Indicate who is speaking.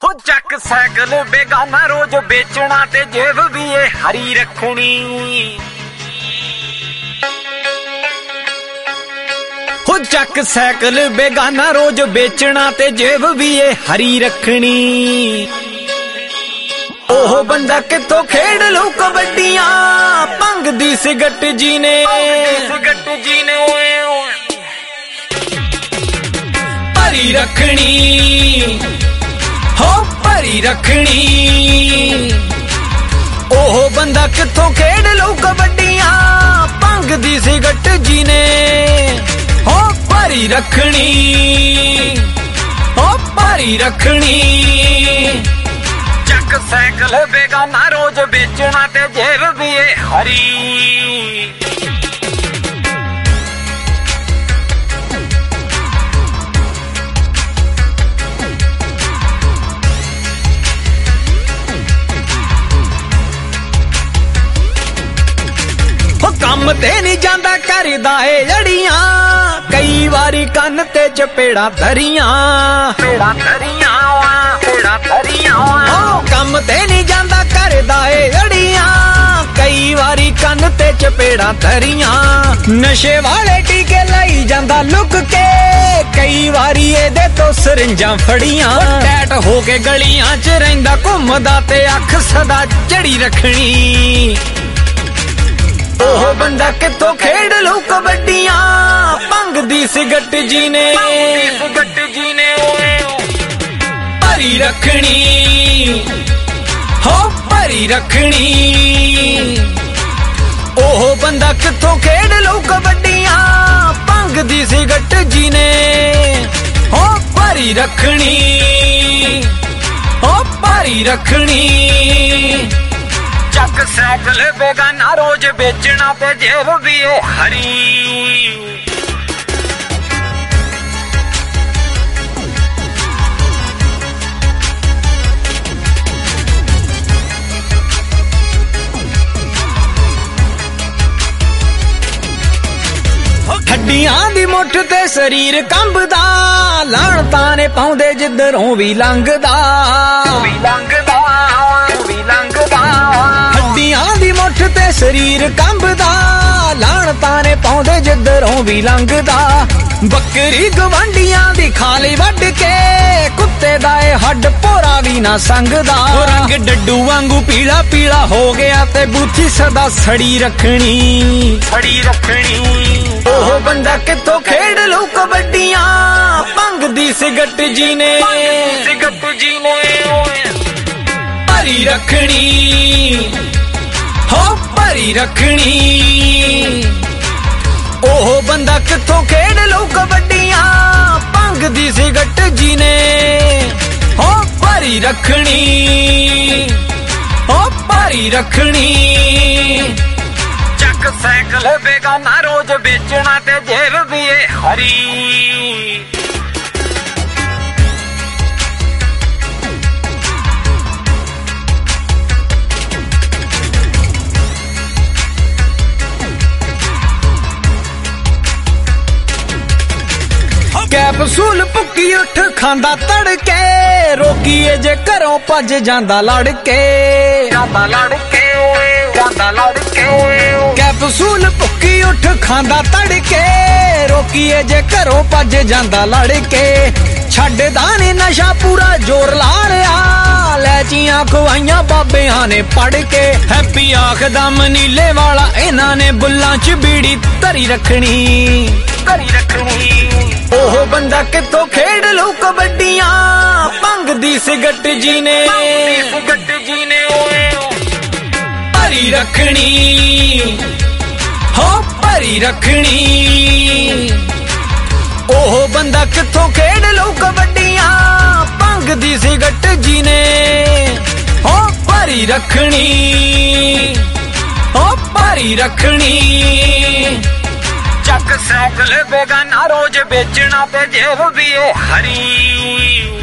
Speaker 1: हो चक साइकिल बेगाना रोज बेचना ते जेब भी ये हरी रखनी। हो चक साइकिल बेगाना रोज बेचना ते जेब भी ये हरी रखनी। ओह बंदा कितों खेड लू कबड्डियां भंग दी सिगट जी ने भरी रखनी। हो भरी रखनी। ओह बंदा कितों खेड लू कबड्डियां भंग दी सिगट जी ने हो भरी रखनी। हो भरी रखनी। चक साइकिल बेगाना रोज बेचना ते जेब भी ये हरी। हो काम ते नहीं जांदा करदा ए जड़ियां कई वारी कन्न ते चपेड़ा धरियां काम ते नहीं जांदा करदा ए जड़ियां कई वारी कन्न ते चपेड़ा धरियां। नशे वाले टीके लाई जांदा लुक के कई वारी एदे तो सरिंजां फड़ियां। टैट हो के गलियां च रहिंदा घुमदा ते अख सदा चढ़ी रखनी। ओह बंदा कितों खेड लू कबड्डियां भंग दी सिगट जी ने भरी रखनी। हो भरी रखनी। ओह बंदा कितों खेड लू कबड्डियां भंग दी सिगट जी ने हो भरी रखनी। हो भरी रखनी। चक साइकिल बेगाना रोज बेचना ते जेब भी ये हरी। हड्डियां दी मुठ ते शरीर कंबदा लाणता ने पाउंदे जिधरों भी लंघदा। हड्डियां दी मुठ ते शरीर कंबदा लाणता ने पाउंदे जिधरों भी लंघदा। बकरी गवांडियां दी खाली वड के कुत्ते दा ए हड्ड पोरा भी ना संगदा। रंग डड्डू वांगू पीला पीला हो गया ते बूथी सदा सड़ी रखनी। ओह बंदा कितों खेड लू कबड्डियां भंग दी सिगट जी ने भरी रखनी। हो भरी रखनी। ओह बंदा कितों खेड लू कबड्डियां भंग दी सिगट जी ने हो भरी रखनी। हो भरी रखनी। चक साइकिल बेगाना रोज बेचना ते जेब भी ये हरी। कैप्सूल पुक्की उठ खांदा तड़के रोकीए जे घरों भज जांदा लड़के। कैप्सूल पुक्की उठ खांदा तड़के रोकीए जे घरों भज जांदा लड़के। छड्डदा ने नशा पूरा जोर ला रहा लैचियां खवाइयां बाबियां ने पढ़ के। हैप्पी आखदा मनीले वाला इन्हां ने बुल्लां च बीड़ी धरी रखनी। ओह बंदा कितों खेड लू कबड्डियां भंग दी सिगट जी ने भरी रखनी। हो भरी रखनी। ओह बंदा कितों खेड लू कबड्डियां भंग दी सिगट जी ने हो भरी रखनी। हो भरी रखनी। चक साइकिल बेगाना रोज बेचना ते जेब भी ये हरी।